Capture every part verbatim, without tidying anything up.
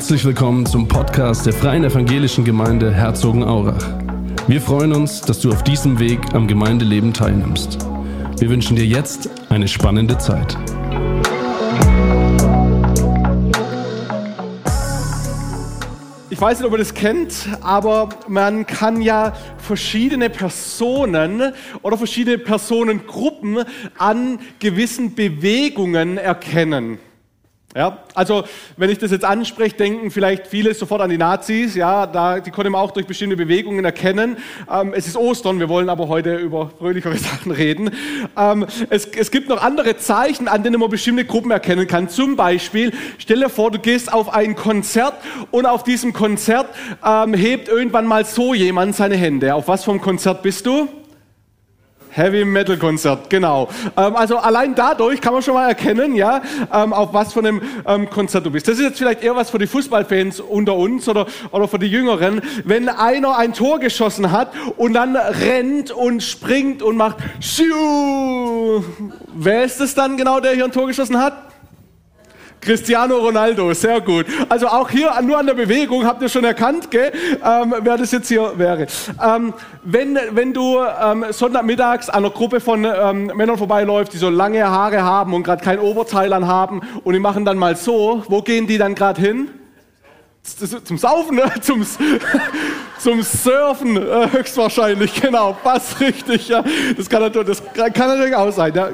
Herzlich willkommen zum Podcast der Freien Evangelischen Gemeinde Herzogenaurach. Wir freuen uns, dass du auf diesem Weg am Gemeindeleben teilnimmst. Wir wünschen dir jetzt eine spannende Zeit. Ich weiß nicht, ob ihr das kennt, aber man kann ja verschiedene Personen oder verschiedene Personengruppen an gewissen Bewegungen erkennen. Ja, also wenn ich das jetzt anspreche, denken vielleicht viele sofort an die Nazis. Ja, da, die konnte man auch durch bestimmte Bewegungen erkennen. Ähm, es ist Ostern, wir wollen aber heute über fröhlichere Sachen reden. Ähm, es, es gibt noch andere Zeichen, an denen man bestimmte Gruppen erkennen kann. Zum Beispiel, stell dir vor, du gehst auf ein Konzert und auf diesem Konzert ähm, hebt irgendwann mal so jemand seine Hände. Auf was vom Konzert bist du? Heavy Metal Konzert, genau. Ähm, also allein dadurch kann man schon mal erkennen, ja, ähm, auf was von einem ähm, Konzert du bist. Das ist jetzt vielleicht eher was für die Fußballfans unter uns oder, oder für die Jüngeren. Wenn einer ein Tor geschossen hat und dann rennt und springt und macht Schiu. Wer ist es dann genau, der hier ein Tor geschossen hat? Cristiano Ronaldo, sehr gut. Also auch hier nur an der Bewegung habt ihr schon erkannt, gell, ähm, wer das jetzt hier wäre. Ähm, wenn, wenn du ähm, Sonntagmittags an einer Gruppe von ähm, Männern vorbeiläufst, die so lange Haare haben und gerade kein Oberteil anhaben und die machen dann mal so, wo gehen die dann gerade hin? Zum Saufen, ne? zum, zum Surfen äh, höchstwahrscheinlich, genau, passt richtig, ja. Das kann natürlich, das kann natürlich auch sein, ja.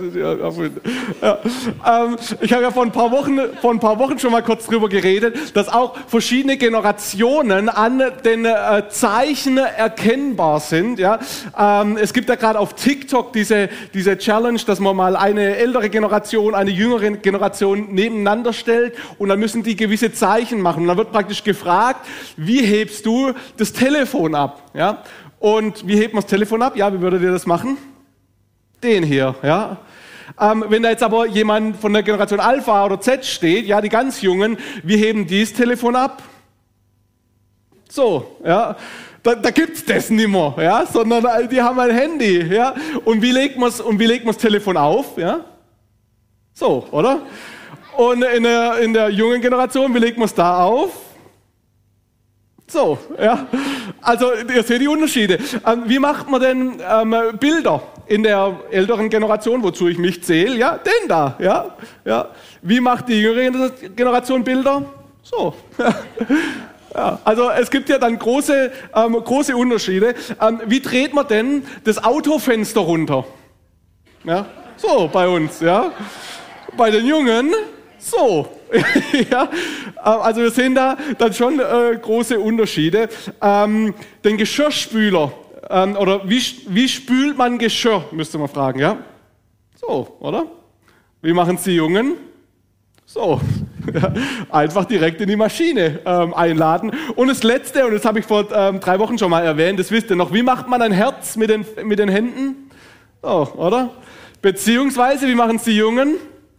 Ja. Ähm, ich habe ja vor ein paar Wochen, vor ein paar Wochen schon mal kurz drüber geredet, dass auch verschiedene Generationen an den äh, Zeichen erkennbar sind, ja. Ähm, es gibt ja gerade auf TikTok diese, diese Challenge, dass man mal eine ältere Generation, eine jüngere Generation nebeneinander stellt und dann müssen die gewisse Zeichen machen. Und dann wird praktisch gefragt, wie hebst du das Telefon ab? Ja? Und wie hebt man das Telefon ab? Ja, wie würdet ihr das machen? Den hier, ja. Ähm, wenn da jetzt aber jemand von der Generation Alpha oder Z steht, ja, die ganz Jungen, wie heben die das Telefon ab? So, ja. Da, da gibt's das nicht mehr, ja, sondern die haben ein Handy, ja. Und wie legt man's, und wie legt man das Telefon auf, ja? So, oder? Und in der, in der jungen Generation, wie legt man es da auf? So, ja. Also, ihr seht die Unterschiede. Ähm, wie macht man denn ähm, Bilder in der älteren Generation, wozu ich mich zähle? Ja, den da, ja. ja. Wie macht die jüngere Generation Bilder? So, ja. Also, es gibt ja dann große, ähm, große Unterschiede. Ähm, wie dreht man denn das Autofenster runter? Ja, so bei uns, ja. Bei den Jungen, so, ja, also wir sehen da dann schon äh, große Unterschiede. Ähm, den Geschirrspüler, ähm, oder wie, wie spült man Geschirr, müsste man fragen, ja? So, oder? Wie machen es die Jungen? So, ja, einfach direkt in die Maschine ähm, einladen. Und das Letzte, und das habe ich vor ähm, drei Wochen schon mal erwähnt, das wisst ihr noch, wie macht man ein Herz mit den, mit den Händen? So, oder? Beziehungsweise, wie machen es die Jungen?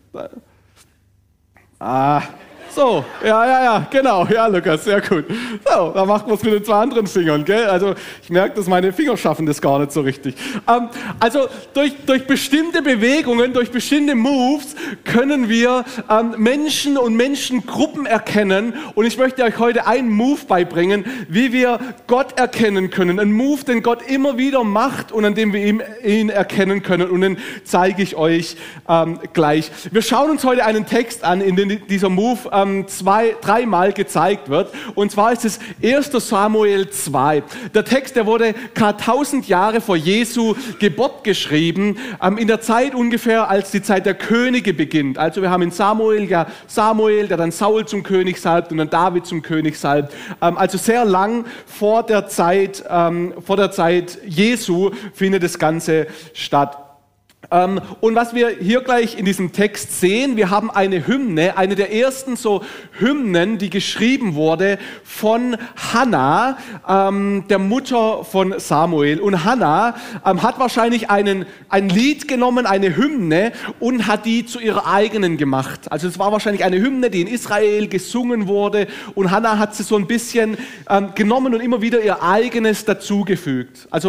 Ah, so, ja, ja, ja, genau, ja, Lukas, sehr gut. So, da macht man es mit den zwei anderen Fingern, gell? Also, ich merke, dass meine Finger schaffen das gar nicht so richtig. Ähm, also, durch, durch bestimmte Bewegungen, durch bestimmte Moves können wir ähm, Menschen und Menschengruppen erkennen. Und ich möchte euch heute einen Move beibringen, wie wir Gott erkennen können. Ein Move, den Gott immer wieder macht und an dem wir ihn, ihn erkennen können. Und den zeige ich euch ähm, gleich. Wir schauen uns heute einen Text an, in dem dieser Move ähm, zwei, dreimal gezeigt wird. Und zwar ist es erster Samuel zwei. Der Text, der wurde gerade tausend Jahre vor Jesu Geburt geschrieben, ähm, in der Zeit ungefähr, als die Zeit der Könige beginnt. Also wir haben in Samuel ja Samuel, der dann Saul zum König salbt und dann David zum König salbt. Ähm, also sehr lang vor der Zeit, ähm, vor der Zeit Jesu findet das Ganze statt. Ähm, und was wir hier gleich in diesem Text sehen, wir haben eine Hymne, eine der ersten so Hymnen, die geschrieben wurde von Hannah, ähm, der Mutter von Samuel. Und Hannah ähm, hat wahrscheinlich einen, ein Lied genommen, eine Hymne, und hat die zu ihrer eigenen gemacht. Also es war wahrscheinlich eine Hymne, die in Israel gesungen wurde, und Hannah hat sie so ein bisschen ähm, genommen und immer wieder ihr eigenes dazugefügt. Also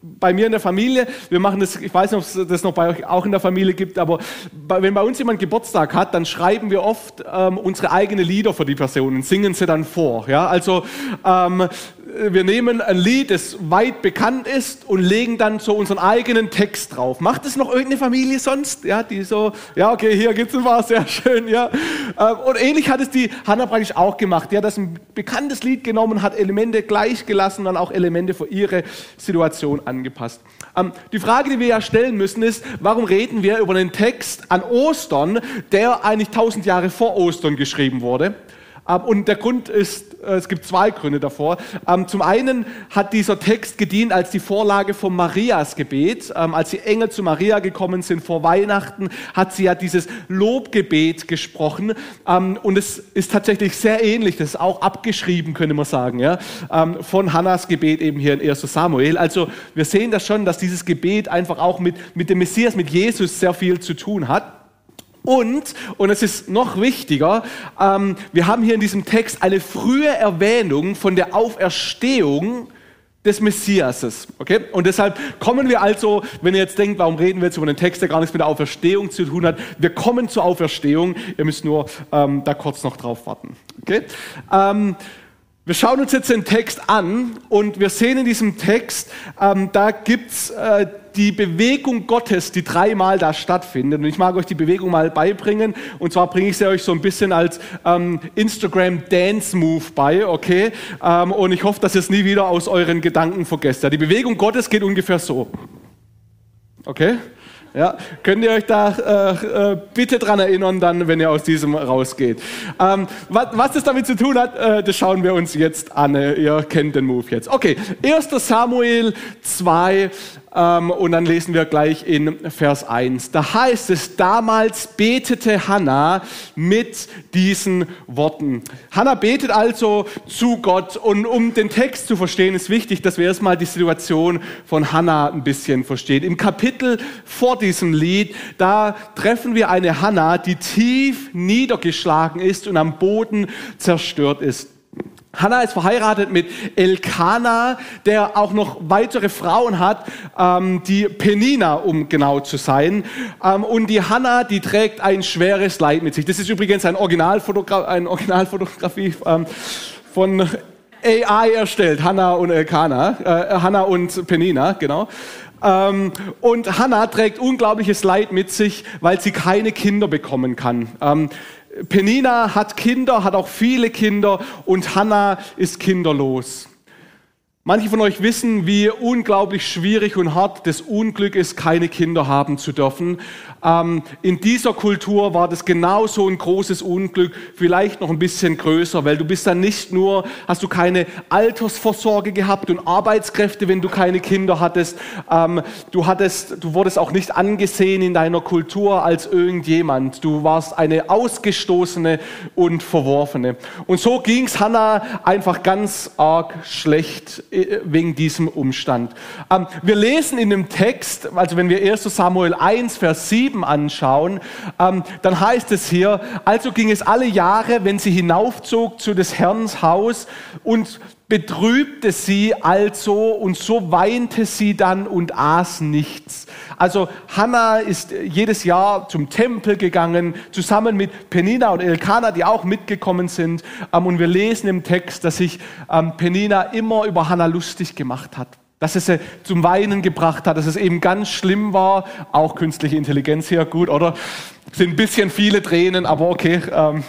bei mir in der Familie, wir machen das, ich weiß nicht, ob es das noch bei euch auch in der Familie gibt, aber bei, wenn bei uns jemand Geburtstag hat, dann schreiben wir oft ähm, unsere eigenen Lieder für die Person und singen sie dann vor. Ja? Also ähm, wir nehmen ein Lied, das weit bekannt ist und legen dann so unseren eigenen Text drauf. Macht es noch irgendeine Familie sonst? Ja, die so, ja okay, hier gibt's ein paar, sehr schön. Ja. Und ähnlich hat es die Hannah praktisch auch gemacht. Die hat das ein bekanntes Lied genommen, hat Elemente gleich gelassen und auch Elemente für ihre Situation angepasst. Die Frage, die wir ja stellen müssen, ist, warum reden wir über einen Text an Ostern, der eigentlich tausend Jahre vor Ostern geschrieben wurde? Und der Grund ist, es gibt zwei Gründe davor. Zum einen hat dieser Text gedient als die Vorlage vom Mariasgebet. Als die Engel zu Maria gekommen sind vor Weihnachten, hat sie ja dieses Lobgebet gesprochen. Und es ist tatsächlich sehr ähnlich, das ist auch abgeschrieben, könnte man sagen, ja, von Hannas Gebet eben hier in erster Samuel. Also wir sehen das schon, dass dieses Gebet einfach auch mit, mit dem Messias, mit Jesus sehr viel zu tun hat. Und, und es ist noch wichtiger, ähm, wir haben hier in diesem Text eine frühe Erwähnung von der Auferstehung des Messiases. Okay? Und deshalb kommen wir also, wenn ihr jetzt denkt, warum reden wir jetzt über einen Text, der gar nichts mit der Auferstehung zu tun hat, wir kommen zur Auferstehung, ihr müsst nur ähm, da kurz noch drauf warten. Okay? Ähm, Wir schauen uns jetzt den Text an und wir sehen in diesem Text, ähm, da gibt's äh, die Bewegung Gottes, die dreimal da stattfindet. Und ich mag euch die Bewegung mal beibringen. Und zwar bringe ich sie euch so ein bisschen als ähm, Instagram-Dance-Move bei, okay? Ähm, und ich hoffe, dass ihr es nie wieder aus euren Gedanken vergesst. Ja, die Bewegung Gottes geht ungefähr so. Okay? Ja, könnt ihr euch da äh, äh, bitte dran erinnern, dann, wenn ihr aus diesem rausgeht. Ähm, was, was das damit zu tun hat, äh, das schauen wir uns jetzt an. Ihr kennt den Move jetzt. Okay, erster Samuel zwei ähm, und dann lesen wir gleich in Vers eins. Da heißt es, damals betete Hannah mit diesen Worten. Hannah betet also zu Gott und um den Text zu verstehen, ist wichtig, dass wir erstmal die Situation von Hannah ein bisschen verstehen. Im Kapitel vor diesem Lied, da treffen wir eine Hannah, die tief niedergeschlagen ist und am Boden zerstört ist. Hannah ist verheiratet mit Elkana, der auch noch weitere Frauen hat, ähm, die Penina, um genau zu sein. Ähm, und die Hannah, die trägt ein schweres Leid mit sich. Das ist übrigens ein Originalfotogra- eine Originalfotografie ähm, von A I erstellt, Hannah und Elkana, äh, Hannah und Penina, genau. Ähm, und Hannah trägt unglaubliches Leid mit sich, weil sie keine Kinder bekommen kann. Ähm, Penina hat Kinder, hat auch viele Kinder und Hannah ist kinderlos. Manche von euch wissen, wie unglaublich schwierig und hart das Unglück ist, keine Kinder haben zu dürfen. Ähm, in dieser Kultur war das genauso ein großes Unglück, vielleicht noch ein bisschen größer, weil du bist dann nicht nur, hast du keine Altersvorsorge gehabt und Arbeitskräfte, wenn du keine Kinder hattest. Ähm, du hattest, du wurdest auch nicht angesehen in deiner Kultur als irgendjemand. Du warst eine Ausgestoßene und Verworfene. Und so ging's Hannah einfach ganz arg schlecht wegen diesem Umstand. Ähm, wir lesen in dem Text, also wenn wir erster Samuel eins, Vers sieben anschauen, ähm, dann heißt es hier, also ging es alle Jahre, wenn sie hinaufzog zu des Herrn Haus und betrübte sie also und so weinte sie dann und aß nichts. Also Hannah ist jedes Jahr zum Tempel gegangen, zusammen mit Penina und Elkana, die auch mitgekommen sind. Und wir lesen im Text, dass sich Penina immer über Hannah lustig gemacht hat. Dass es sie zum Weinen gebracht hat, dass es eben ganz schlimm war. Auch künstliche Intelligenz hier, gut, oder? Es sind ein bisschen viele Tränen, aber okay. Ähm,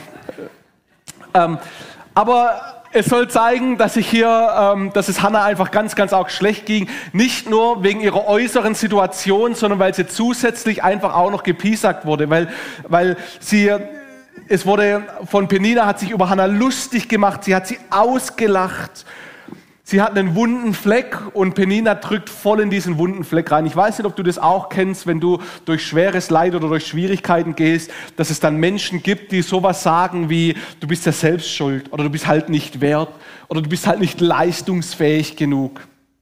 ähm, aber es soll zeigen, dass sich hier, ähm, dass es Hannah einfach ganz, ganz arg schlecht ging. Nicht nur wegen ihrer äußeren Situation, sondern weil sie zusätzlich einfach auch noch gepiesackt wurde, weil, weil sie, es wurde von Penina, hat sich über Hannah lustig gemacht, sie hat sie ausgelacht. Sie hat einen wunden Fleck und Penina drückt voll in diesen wunden Fleck rein. Ich weiß nicht, ob du das auch kennst, wenn du durch schweres Leid oder durch Schwierigkeiten gehst, dass es dann Menschen gibt, die sowas sagen wie, du bist ja selbst schuld oder du bist halt nicht wert oder du bist halt nicht leistungsfähig genug.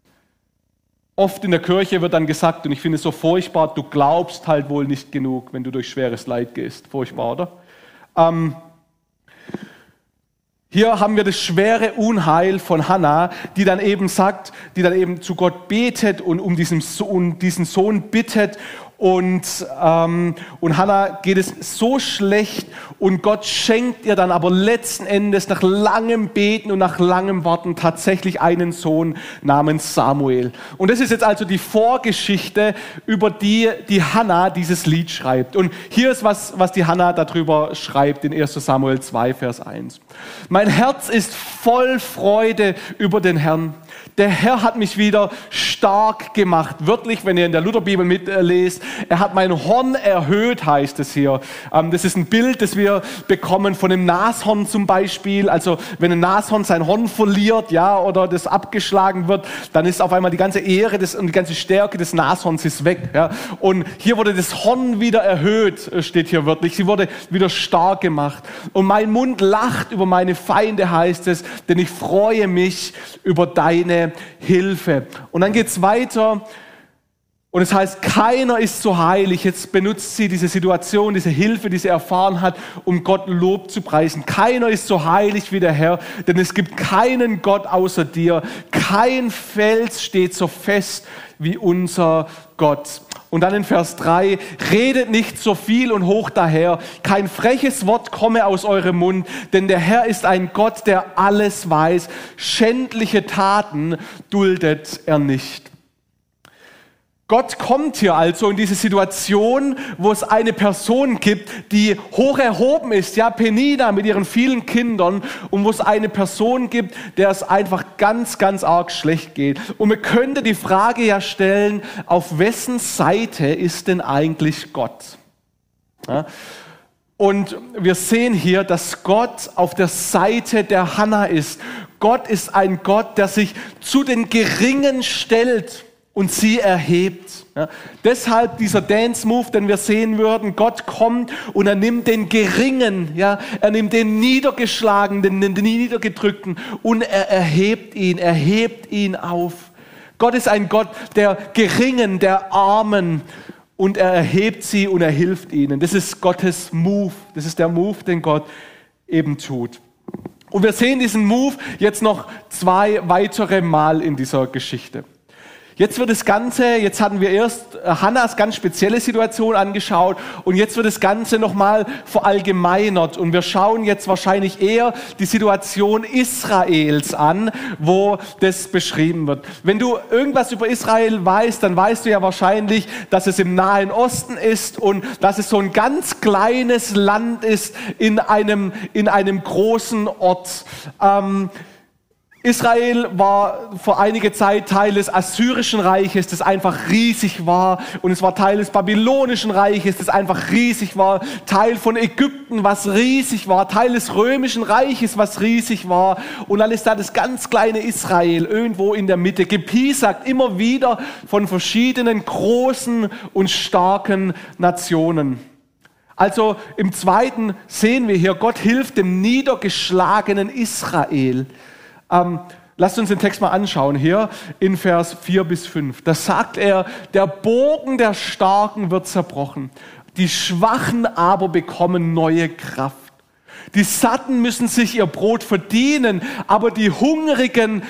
Oft in der Kirche wird dann gesagt, und ich finde es so furchtbar, du glaubst halt wohl nicht genug, wenn du durch schweres Leid gehst. Furchtbar, oder? Ähm, Hier haben wir das schwere Unheil von Hannah, die dann eben sagt, die dann eben zu Gott betet und um diesen Sohn, diesen Sohn bittet. Und, ähm, und Hannah geht es so schlecht und Gott schenkt ihr dann aber letzten Endes nach langem Beten und nach langem Warten tatsächlich einen Sohn namens Samuel. Und das ist jetzt also die Vorgeschichte, über die die Hannah dieses Lied schreibt. Und hier ist was, was die Hannah darüber schreibt in erster Samuel zwei, Vers eins. Mein Herz ist voll Freude über den Herrn. Der Herr hat mich wieder stark gemacht. Wörtlich, wenn ihr in der Lutherbibel mitlest, er hat mein Horn erhöht, heißt es hier. Das ist ein Bild, das wir bekommen von einem Nashorn zum Beispiel. Also wenn ein Nashorn sein Horn verliert, ja, oder das abgeschlagen wird, dann ist auf einmal die ganze Ehre des, und die ganze Stärke des Nashorns ist weg. Ja. Und hier wurde das Horn wieder erhöht, steht hier wörtlich. Sie wurde wieder stark gemacht. Und mein Mund lacht über meine Feinde, heißt es, denn ich freue mich über deine Hilfe. Und dann geht es weiter und es heißt, keiner ist so heilig. Jetzt benutzt sie diese Situation, diese Hilfe, die sie erfahren hat, um Gott Lob zu preisen. Keiner ist so heilig wie der Herr, denn es gibt keinen Gott außer dir. Kein Fels steht so fest wie unser Gott. Und dann in Vers drei, redet nicht so viel und hoch daher, kein freches Wort komme aus eurem Mund, denn der Herr ist ein Gott, der alles weiß. Schändliche Taten duldet er nicht. Gott kommt hier also in diese Situation, wo es eine Person gibt, die hoch erhoben ist, ja, Penina mit ihren vielen Kindern, und wo es eine Person gibt, der es einfach ganz, ganz arg schlecht geht. Und man könnte die Frage ja stellen, auf wessen Seite ist denn eigentlich Gott? Ja? Und wir sehen hier, dass Gott auf der Seite der Hannah ist. Gott ist ein Gott, der sich zu den Geringen stellt und sie erhebt. Ja, deshalb dieser Dance-Move, den wir sehen würden, Gott kommt und er nimmt den Geringen, ja, er nimmt den Niedergeschlagenen, den Niedergedrückten und er erhebt ihn, er hebt ihn auf. Gott ist ein Gott der Geringen, der Armen, und er erhebt sie und er hilft ihnen. Das ist Gottes Move, das ist der Move, den Gott eben tut. Und wir sehen diesen Move jetzt noch zwei weitere Mal in dieser Geschichte. Jetzt wird das Ganze, jetzt hatten wir erst Hannahs ganz spezielle Situation angeschaut und jetzt wird das Ganze nochmal verallgemeinert und wir schauen jetzt wahrscheinlich eher die Situation Israels an, wo das beschrieben wird. Wenn du irgendwas über Israel weißt, dann weißt du ja wahrscheinlich, dass es im Nahen Osten ist und dass es so ein ganz kleines Land ist in einem, in einem großen Ort. Ähm, Israel war vor einiger Zeit Teil des Assyrischen Reiches, das einfach riesig war. Und es war Teil des Babylonischen Reiches, das einfach riesig war. Teil von Ägypten, was riesig war. Teil des Römischen Reiches, was riesig war. Und dann ist da das ganz kleine Israel irgendwo in der Mitte, gepiesackt immer wieder von verschiedenen großen und starken Nationen. Also im Zweiten sehen wir hier, Gott hilft dem niedergeschlagenen Israel. Ähm, lasst uns den Text mal anschauen, hier in Vers vier bis fünf. Da sagt er, der Bogen der Starken wird zerbrochen, die Schwachen aber bekommen neue Kraft. Die Satten müssen sich ihr Brot verdienen, aber die Hungrigen,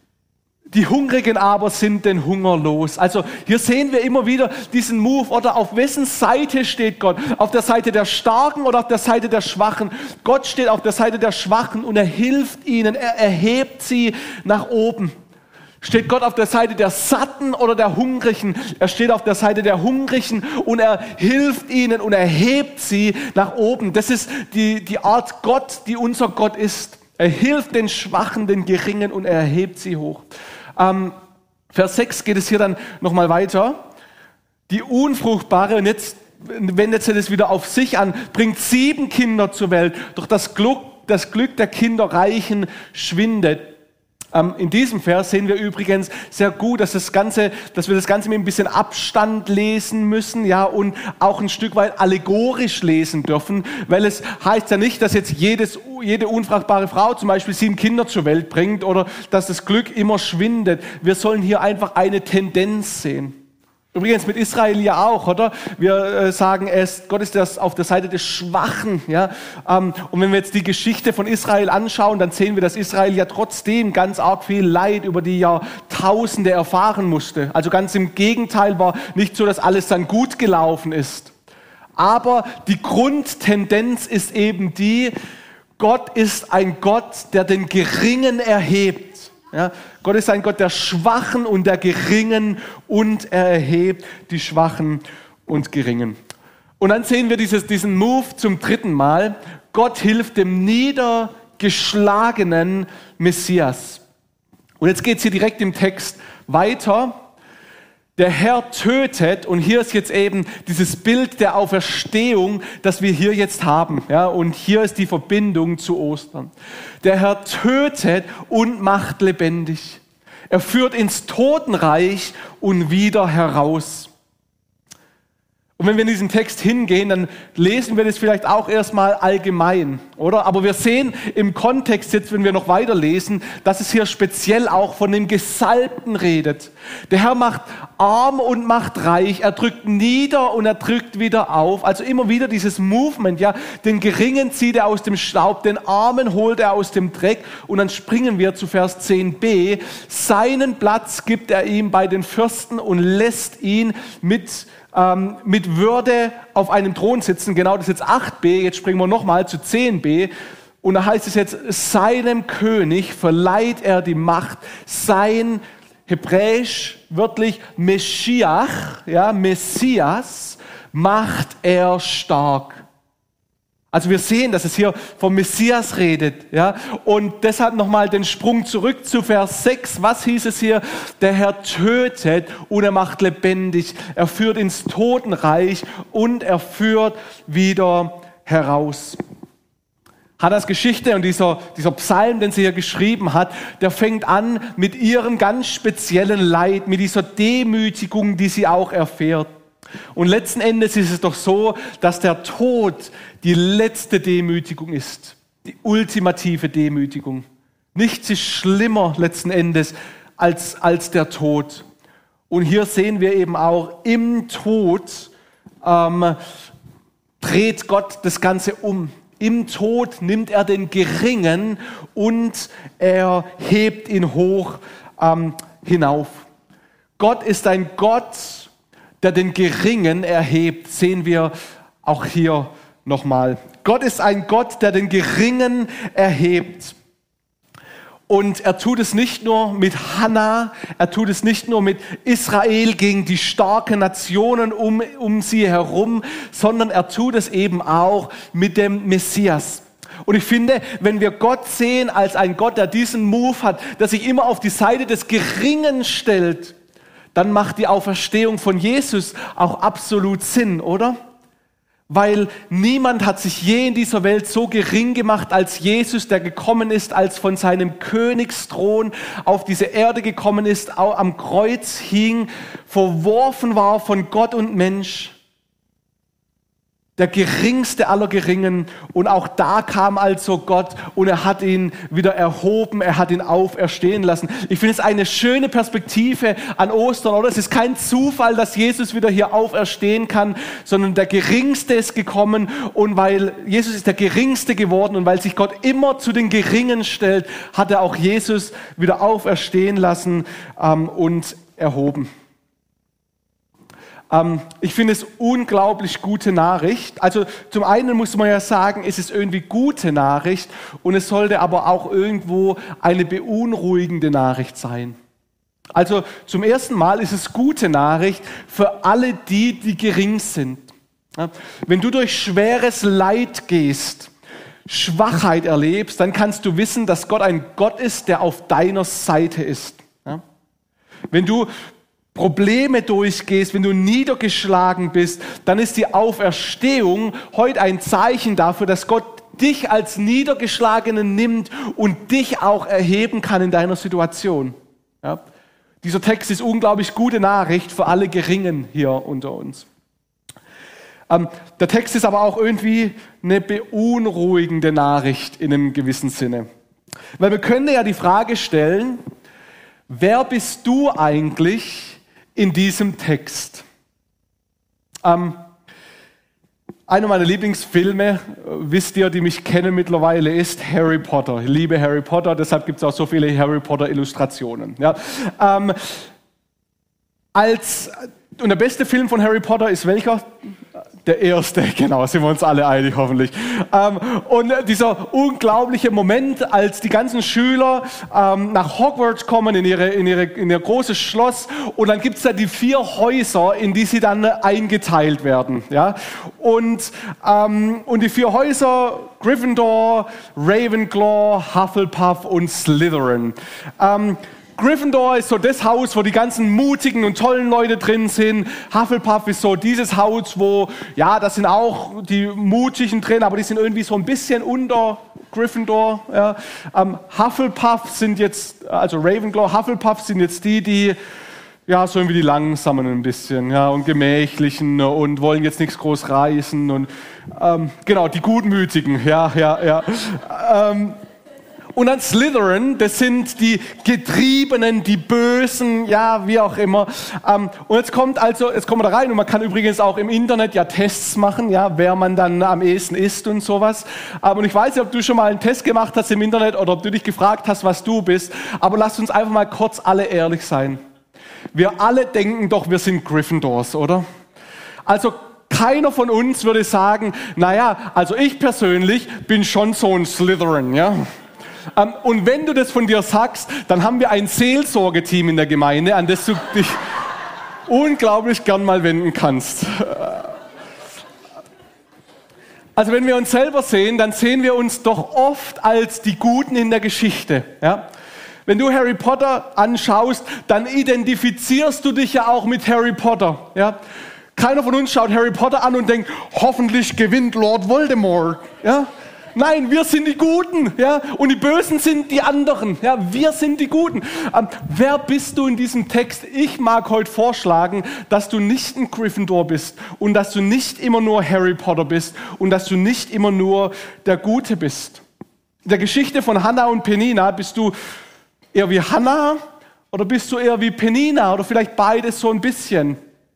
die Hungrigen aber sind den Hunger los. Also hier sehen wir immer wieder diesen Move, oder auf wessen Seite steht Gott? Auf der Seite der Starken oder auf der Seite der Schwachen? Gott steht auf der Seite der Schwachen und er hilft ihnen, er erhebt sie nach oben. Steht Gott auf der Seite der Satten oder der Hungrigen? Er steht auf der Seite der Hungrigen und er hilft ihnen und erhebt sie nach oben. Das ist die, die Art Gott, die unser Gott ist. Er hilft den Schwachen, den Geringen und er erhebt sie hoch. Ähm, Vers sechs geht es hier dann nochmal weiter. Die Unfruchtbare, und jetzt wendet sie das wieder auf sich an, bringt sieben Kinder zur Welt, doch das Glück, das Glück der Kinderreichen schwindet. Ähm, in diesem Vers sehen wir übrigens sehr gut, dass, das Ganze, dass wir das Ganze mit ein bisschen Abstand lesen müssen, ja, und auch ein Stück weit allegorisch lesen dürfen, weil es heißt ja nicht, dass jetzt jedes, jede unfruchtbare Frau zum Beispiel sieben Kinder zur Welt bringt oder dass das Glück immer schwindet. Wir sollen hier einfach eine Tendenz sehen. Übrigens mit Israel ja auch, oder? Wir äh, sagen, er ist, Gott ist das auf der Seite des Schwachen. Ja? Ähm, und wenn wir jetzt die Geschichte von Israel anschauen, dann sehen wir, dass Israel ja trotzdem ganz arg viel Leid über die Jahrtausende erfahren musste. Also ganz im Gegenteil, war nicht so, dass alles dann gut gelaufen ist. Aber die Grundtendenz ist eben die, Gott ist ein Gott, der den Geringen erhebt. Ja, Gott ist ein Gott der Schwachen und der Geringen und er erhebt die Schwachen und Geringen. Und dann sehen wir dieses, diesen Move zum dritten Mal. Gott hilft dem niedergeschlagenen Messias. Und jetzt geht es hier direkt im Text weiter. Der Herr tötet, und hier ist jetzt eben dieses Bild der Auferstehung, das wir hier jetzt haben. Ja, und hier ist die Verbindung zu Ostern. Der Herr tötet und macht lebendig. Er führt ins Totenreich und wieder heraus. Und wenn wir in diesen Text hingehen, dann lesen wir das vielleicht auch erstmal allgemein, oder? Aber wir sehen im Kontext jetzt, wenn wir noch weiterlesen, dass es hier speziell auch von dem Gesalbten redet. Der Herr macht arm und macht reich, er drückt nieder und er drückt wieder auf. Also immer wieder dieses Movement, ja. Den Geringen zieht er aus dem Staub, den Armen holt er aus dem Dreck. Und dann springen wir zu Vers zehn b. Seinen Platz gibt er ihm bei den Fürsten und lässt ihn mit Ähm, mit Würde auf einem Thron sitzen. Genau, das ist jetzt acht b, jetzt springen wir nochmal zu zehn b. Und da heißt es jetzt, seinem König verleiht er die Macht, sein hebräisch wörtlich Meschiach, ja, Messias, macht er stark. Also wir sehen, dass es hier vom Messias redet, ja, und deshalb nochmal den Sprung zurück zu Vers sechs. Was hieß es hier? Der Herr tötet und er macht lebendig. Er führt ins Totenreich und er führt wieder heraus. Hannahs Geschichte und dieser, dieser Psalm, den sie hier geschrieben hat, der fängt an mit ihrem ganz speziellen Leid, mit dieser Demütigung, die sie auch erfährt. Und letzten Endes ist es doch so, dass der Tod die letzte Demütigung ist, die ultimative Demütigung. Nichts ist schlimmer letzten Endes als, als der Tod. Und hier sehen wir eben auch, im Tod ähm, dreht Gott das Ganze um. Im Tod nimmt er den Geringen und er hebt ihn hoch ähm, hinauf. Gott ist ein Gott, der den Geringen erhebt, sehen wir auch hier nochmal. Gott ist ein Gott, der den Geringen erhebt. Und er tut es nicht nur mit Hannah, er tut es nicht nur mit Israel gegen die starken Nationen um, um sie herum, sondern er tut es eben auch mit dem Messias. Und ich finde, wenn wir Gott sehen als ein Gott, der diesen Move hat, der sich immer auf die Seite des Geringen stellt, dann macht die Auferstehung von Jesus auch absolut Sinn, oder? Weil niemand hat sich je in dieser Welt so gering gemacht als Jesus, der gekommen ist, als von seinem Königsthron auf diese Erde gekommen ist, am Kreuz hing, verworfen war von Gott und Mensch. Der geringste aller Geringen. Und auch da kam also Gott und er hat ihn wieder erhoben, er hat ihn auferstehen lassen. Ich finde es eine schöne Perspektive an Ostern, oder? Es ist kein Zufall, dass Jesus wieder hier auferstehen kann, sondern der Geringste ist gekommen und weil Jesus ist der Geringste geworden und weil sich Gott immer zu den Geringen stellt, hat er auch Jesus wieder auferstehen lassen ähm, und erhoben. Ich finde es unglaublich gute Nachricht. Also zum einen muss man ja sagen, es ist irgendwie gute Nachricht und es sollte aber auch irgendwo eine beunruhigende Nachricht sein. Also zum ersten Mal ist es gute Nachricht für alle die, die gering sind. Wenn du durch schweres Leid gehst, Schwachheit erlebst, dann kannst du wissen, dass Gott ein Gott ist, der auf deiner Seite ist. Wenn du Probleme durchgehst, wenn du niedergeschlagen bist, dann ist die Auferstehung heute ein Zeichen dafür, dass Gott dich als Niedergeschlagenen nimmt und dich auch erheben kann in deiner Situation. Ja? Dieser Text ist unglaublich gute Nachricht für alle Geringen hier unter uns. Ähm, der Text ist aber auch irgendwie eine beunruhigende Nachricht in einem gewissen Sinne. Weil wir können ja die Frage stellen, wer bist du eigentlich in diesem Text. Ähm, einer meiner Lieblingsfilme, wisst ihr, die mich kennen mittlerweile, ist Harry Potter. Ich liebe Harry Potter, deshalb gibt es auch so viele Harry Potter Illustrationen. Ja, ähm, als, und der beste Film von Harry Potter ist welcher? Der erste, genau, sind wir uns alle einig, hoffentlich. Ähm, und dieser unglaubliche Moment, als die ganzen Schüler ähm, nach Hogwarts kommen, in, ihre, in, ihre, in ihr großes Schloss, und dann gibt es da die vier Häuser, in die sie dann eingeteilt werden. Ja? Und, ähm, und die vier Häuser, Gryffindor, Ravenclaw, Hufflepuff und Slytherin. Ähm, Gryffindor ist so das Haus, wo die ganzen mutigen und tollen Leute drin sind. Hufflepuff ist so dieses Haus, wo, ja, das sind auch die mutigen drin, aber die sind irgendwie so ein bisschen unter Gryffindor. Ja. Ähm, Hufflepuff sind jetzt, also Ravenclaw, Hufflepuff sind jetzt die, die, ja, so irgendwie die Langsamen ein bisschen, ja, und Gemächlichen und wollen jetzt nichts groß reißen und, ähm, genau, die Gutmütigen, ja, ja, ja. Ähm, Und dann Slytherin, das sind die Getriebenen, die Bösen, ja, wie auch immer. Ähm, und jetzt kommt also, jetzt kommen wir da rein und man kann übrigens auch im Internet ja Tests machen, ja, wer man dann am ehesten ist und sowas. Aber und ich weiß nicht, ob du schon mal einen Test gemacht hast im Internet oder ob du dich gefragt hast, was du bist. Aber lasst uns einfach mal kurz alle ehrlich sein. Wir alle denken doch, wir sind Gryffindors, oder? Also keiner von uns würde sagen, naja, also ich persönlich bin schon so ein Slytherin, ja. Um, und wenn du das von dir sagst, dann haben wir ein Seelsorgeteam in der Gemeinde, an das du dich unglaublich gern mal wenden kannst. Also wenn wir uns selber sehen, dann sehen wir uns doch oft als die Guten in der Geschichte. Ja? Wenn du Harry Potter anschaust, dann identifizierst du dich ja auch mit Harry Potter. Ja? Keiner von uns schaut Harry Potter an und denkt, hoffentlich gewinnt Lord Voldemort. Ja? Nein, wir sind die Guten, ja, und die Bösen sind die anderen, ja, wir sind die Guten. Ähm, wer bist du in diesem Text? Ich mag heute vorschlagen, dass du nicht ein Gryffindor bist und dass du nicht immer nur Harry Potter bist und dass du nicht immer nur der Gute bist. In der Geschichte von Hannah und Penina bist du eher wie Hannah oder bist du eher wie Penina oder vielleicht beides so ein bisschen.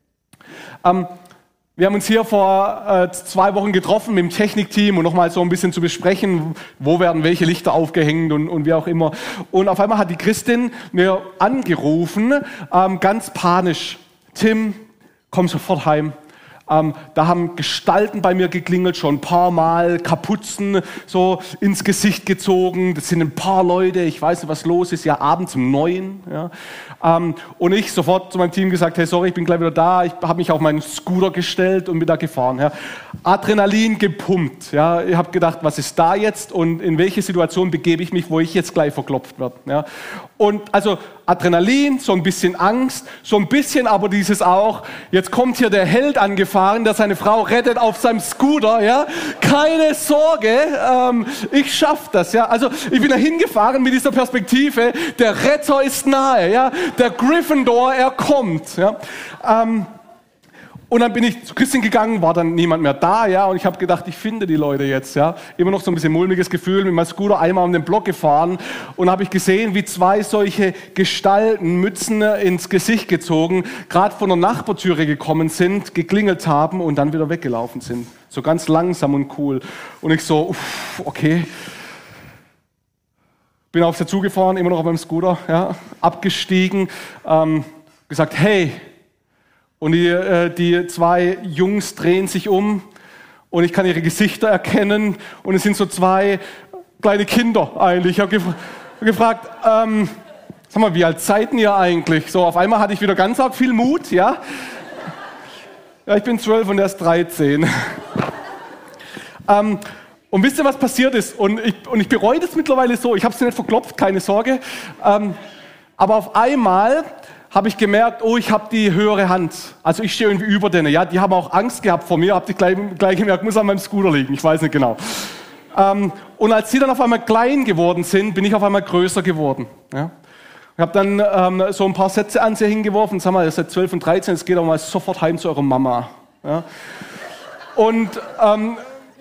Ähm, Wir haben uns hier vor äh, zwei Wochen getroffen mit dem Technikteam und nochmal so ein bisschen zu besprechen, wo werden welche Lichter aufgehängt und, und wie auch immer. Und auf einmal hat die Christin mir angerufen, ähm, ganz panisch. Tim, komm sofort heim. Ähm, da haben Gestalten bei mir geklingelt, schon ein paar Mal, Kapuzen so ins Gesicht gezogen. Das sind ein paar Leute, ich weiß nicht, was los ist, ja, abends um neun. Ja. Ähm, und ich sofort zu meinem Team gesagt, hey, sorry, ich bin gleich wieder da. Ich habe mich auf meinen Scooter gestellt und bin da gefahren. Ja. Adrenalin gepumpt. Ja. Ich habe gedacht, was ist da jetzt und in welche Situation begebe ich mich, wo ich jetzt gleich verklopft werde. Ja. Und also Adrenalin, so ein bisschen Angst, so ein bisschen aber dieses auch, jetzt kommt hier der Held angefahren, der seine Frau rettet auf seinem Scooter, ja, keine Sorge, ähm, ich schaff das, ja, also ich bin da hingefahren mit dieser Perspektive, der Retter ist nahe, ja, der Gryffindor, er kommt, ja, ähm, und dann bin ich zu Christin gegangen, war dann niemand mehr da, ja, und ich habe gedacht, ich finde die Leute jetzt, ja. Immer noch so ein bisschen mulmiges Gefühl, mit meinem Scooter einmal um den Block gefahren und habe ich gesehen, wie zwei solche Gestalten, Mützen ins Gesicht gezogen, gerade von der Nachbartüre gekommen sind, geklingelt haben und dann wieder weggelaufen sind. So ganz langsam und cool. Und ich so, uff, okay. Bin auf sie zugefahren, immer noch auf meinem Scooter, ja, abgestiegen, ähm, gesagt, hey. Und die, äh, die zwei Jungs drehen sich um und ich kann ihre Gesichter erkennen und es sind so zwei kleine Kinder eigentlich. Ich habe gef- gefragt, ähm, sag mal, wie alt seid ihr eigentlich? So, auf einmal hatte ich wieder ganz arg viel Mut, ja. Ja, ich bin zwölf und er ist dreizehn. ähm, und wisst ihr, was passiert ist? Und ich, und ich bereue das mittlerweile so. Ich habe es nicht verklopft, keine Sorge. Ähm, aber auf einmal habe ich gemerkt, oh, ich habe die höhere Hand. Also ich stehe irgendwie über denen. Ja, die haben auch Angst gehabt vor mir, habe ich gleich, gleich gemerkt, muss an meinem Scooter liegen, ich weiß nicht genau. Ähm, und als sie dann auf einmal klein geworden sind, bin ich auf einmal größer geworden. Ja. Ich habe dann ähm, so ein paar Sätze an sie hingeworfen, sag mal, ihr seid zwölf und dreizehn, jetzt geht auch mal sofort heim zu eurer Mama. Ja. Und ähm,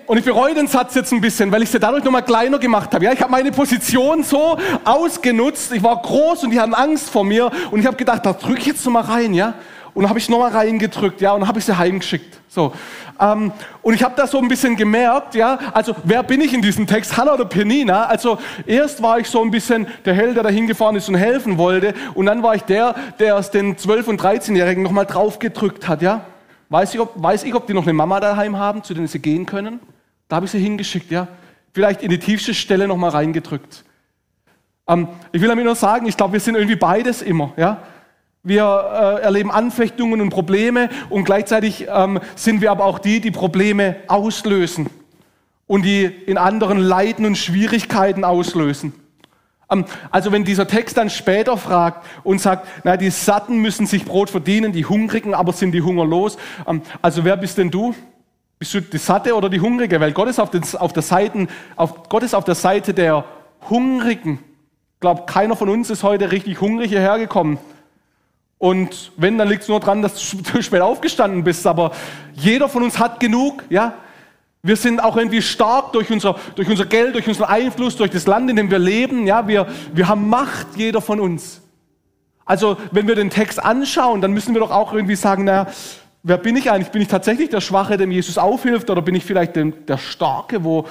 Und ich bereue den Satz jetzt ein bisschen, weil ich sie dadurch nochmal kleiner gemacht habe. Ja, ich habe meine Position so ausgenutzt. Ich war groß und die hatten Angst vor mir. Und ich habe gedacht, da drücke ich jetzt nochmal rein. Ja? Und dann habe ich nochmal reingedrückt. Ja? Und dann habe ich sie heimgeschickt. So. Ähm, und ich habe da so ein bisschen gemerkt, ja, also wer bin ich in diesem Text, Hannah oder Penina? Also erst war ich so ein bisschen der Held, der da hingefahren ist und helfen wollte. Und dann war ich der, der es den zwölf- und dreizehnjährigen nochmal draufgedrückt hat. Ja? Weiß ich, ob, weiß ich, ob die noch eine Mama daheim haben, zu der sie gehen können? Da habe ich sie hingeschickt, ja. Vielleicht in die tiefste Stelle nochmal reingedrückt. Ähm, ich will damit nur sagen, ich glaube, wir sind irgendwie beides immer, ja. Wir äh, erleben Anfechtungen und Probleme und gleichzeitig ähm, sind wir aber auch die, die Probleme auslösen und die in anderen Leiden und Schwierigkeiten auslösen. Ähm, also wenn dieser Text dann später fragt und sagt, na, die Satten müssen sich Brot verdienen, die Hungrigen aber sind die hungerlos. Ähm, also wer bist denn du? Bist du die Satte oder die Hungrige? Weil Gott ist auf, den, auf, der, Seite, auf, Gott ist auf der Seite der Hungrigen. Ich glaube, keiner von uns ist heute richtig hungrig hierher gekommen. Und wenn, dann liegt es nur daran, dass du spät aufgestanden bist. Aber jeder von uns hat genug. Ja? Wir sind auch irgendwie stark durch unser, durch unser Geld, durch unseren Einfluss, durch das Land, in dem wir leben. Ja? Wir, wir haben Macht, jeder von uns. Also wenn wir den Text anschauen, dann müssen wir doch auch irgendwie sagen, naja, wer bin ich eigentlich? Bin ich tatsächlich der Schwache, dem Jesus aufhilft? Oder bin ich vielleicht der Starke, wo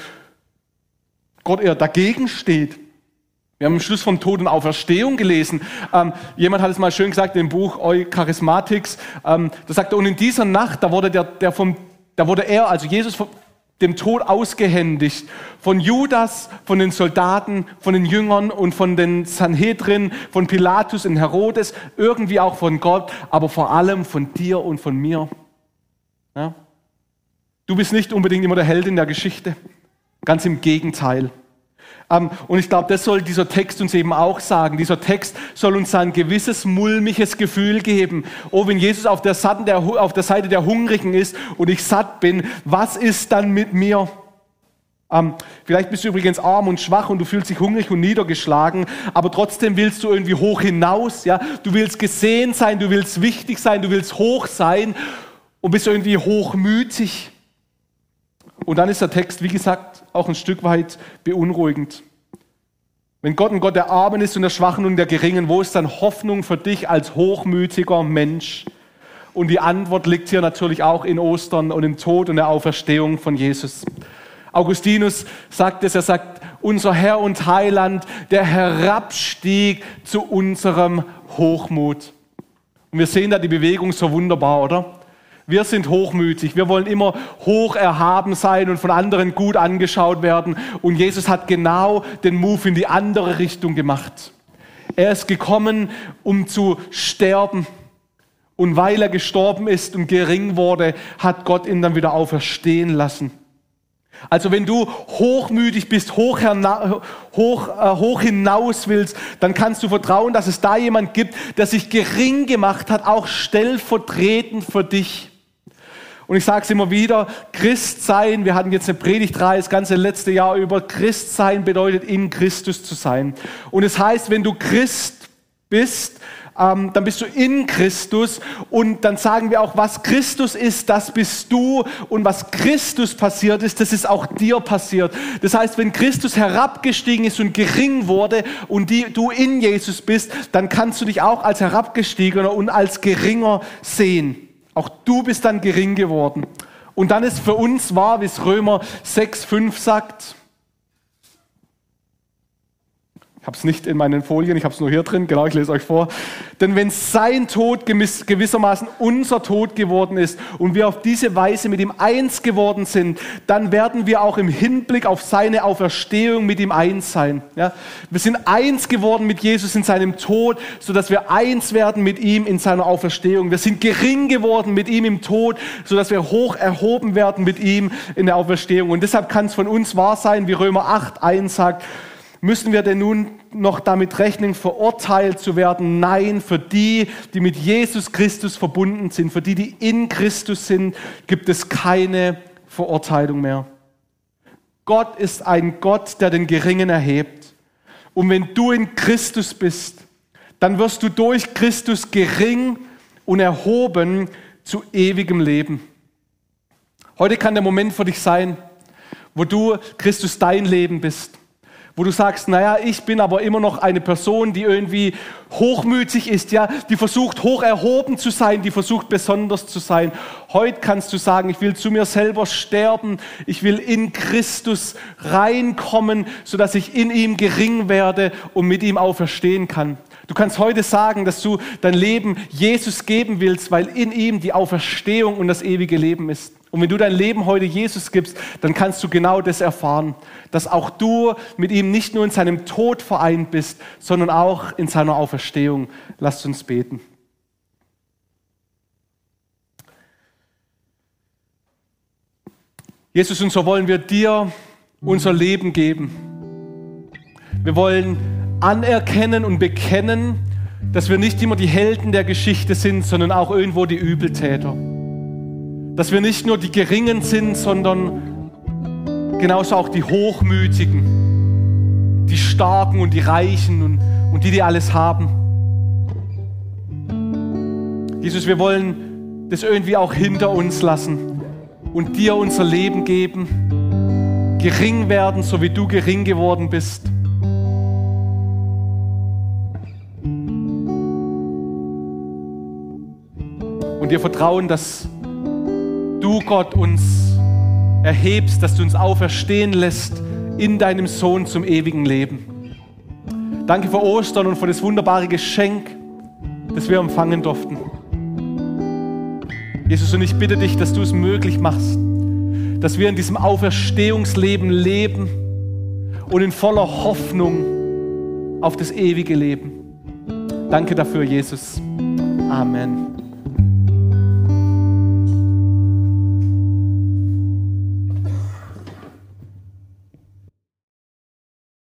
Gott eher dagegen steht? Wir haben am Schluss vom Tod und Auferstehung gelesen. Ähm, jemand hat es mal schön gesagt im Buch Eucharismatics. Ähm, da sagt er, und in dieser Nacht, da wurde, der, der vom, da wurde er, also Jesus, vom, dem Tod ausgehändigt. Von Judas, von den Soldaten, von den Jüngern und von den Sanhedrin, von Pilatus und Herodes, irgendwie auch von Gott, aber vor allem von dir und von mir. Ja? Du bist nicht unbedingt immer der Held in der Geschichte. Ganz im Gegenteil. Und ich glaube, das soll dieser Text uns eben auch sagen. Dieser Text soll uns ein gewisses mulmiges Gefühl geben. Oh, wenn Jesus auf der, Seite der, auf der Seite der Hungrigen ist und ich satt bin, was ist dann mit mir? Ähm, vielleicht bist du übrigens arm und schwach und du fühlst dich hungrig und niedergeschlagen, aber trotzdem willst du irgendwie hoch hinaus. Ja? Du willst gesehen sein, du willst wichtig sein, du willst hoch sein und bist irgendwie hochmütig. Und dann ist der Text, wie gesagt, auch ein Stück weit beunruhigend. Wenn Gott ein Gott der Armen ist und der Schwachen und der Geringen, wo ist dann Hoffnung für dich als hochmütiger Mensch? Und die Antwort liegt hier natürlich auch in Ostern und im Tod und der Auferstehung von Jesus. Augustinus sagt es, er sagt, unser Herr und Heiland, der herabstieg zu unserem Hochmut. Und wir sehen da die Bewegung so wunderbar, oder? Wir sind hochmütig, wir wollen immer hoch erhaben sein und von anderen gut angeschaut werden. Und Jesus hat genau den Move in die andere Richtung gemacht. Er ist gekommen, um zu sterben. Und weil er gestorben ist und gering wurde, hat Gott ihn dann wieder auferstehen lassen. Also wenn du hochmütig bist, hoch, herna- hoch, äh, hoch hinaus willst, dann kannst du vertrauen, dass es da jemand gibt, der sich gering gemacht hat, auch stellvertretend für dich. Und ich sage es immer wieder, Christsein, wir hatten jetzt eine Predigtreihe das ganze letzte Jahr über, Christsein bedeutet in Christus zu sein. Und es heißt, wenn du Christ bist, ähm, dann bist du in Christus und dann sagen wir auch, was Christus ist, das bist du und was Christus passiert ist, das ist auch dir passiert. Das heißt, wenn Christus herabgestiegen ist und gering wurde und die, du in Jesus bist, dann kannst du dich auch als herabgestiegener und als geringer sehen. Auch du bist dann gering geworden. Und dann ist für uns wahr, wie es Römer sechs, fünf sagt. Ich habe es nicht in meinen Folien, ich habe es nur hier drin. Genau, ich lese euch vor. Denn wenn sein Tod gewissermaßen unser Tod geworden ist und wir auf diese Weise mit ihm eins geworden sind, dann werden wir auch im Hinblick auf seine Auferstehung mit ihm eins sein. Ja? Wir sind eins geworden mit Jesus in seinem Tod, sodass wir eins werden mit ihm in seiner Auferstehung. Wir sind gering geworden mit ihm im Tod, sodass wir hoch erhoben werden mit ihm in der Auferstehung. Und deshalb kann es von uns wahr sein, wie Römer acht, eins sagt, müssen wir denn nun noch damit rechnen, verurteilt zu werden? Nein, für die, die mit Jesus Christus verbunden sind, für die, die in Christus sind, gibt es keine Verurteilung mehr. Gott ist ein Gott, der den Geringen erhebt. Und wenn du in Christus bist, dann wirst du durch Christus gering und erhoben zu ewigem Leben. Heute kann der Moment für dich sein, wo du, Christus, dein Leben bist. Wo du sagst, naja, ich bin aber immer noch eine Person, die irgendwie hochmütig ist, ja, die versucht, hoch erhoben zu sein, die versucht, besonders zu sein. Heute kannst du sagen, ich will zu mir selber sterben, ich will in Christus reinkommen, sodass ich in ihm gering werde und mit ihm auferstehen kann. Du kannst heute sagen, dass du dein Leben Jesus geben willst, weil in ihm die Auferstehung und das ewige Leben ist. Und wenn du dein Leben heute Jesus gibst, dann kannst du genau das erfahren, dass auch du mit ihm nicht nur in seinem Tod vereint bist, sondern auch in seiner Auferstehung. Lasst uns beten. Jesus, und so wollen wir dir unser Leben geben. Wir wollen anerkennen und bekennen, dass wir nicht immer die Helden der Geschichte sind, sondern auch irgendwo die Übeltäter. Dass wir nicht nur die Geringen sind, sondern genauso auch die Hochmütigen, die Starken und die Reichen und, und die, die alles haben. Jesus, wir wollen das irgendwie auch hinter uns lassen und dir unser Leben geben, gering werden, so wie du gering geworden bist. Und dir vertrauen, dass du, Gott, uns erhebst, dass du uns auferstehen lässt in deinem Sohn zum ewigen Leben. Danke für Ostern und für das wunderbare Geschenk, das wir empfangen durften. Jesus, und ich bitte dich, dass du es möglich machst, dass wir in diesem Auferstehungsleben leben und in voller Hoffnung auf das ewige Leben. Danke dafür, Jesus. Amen.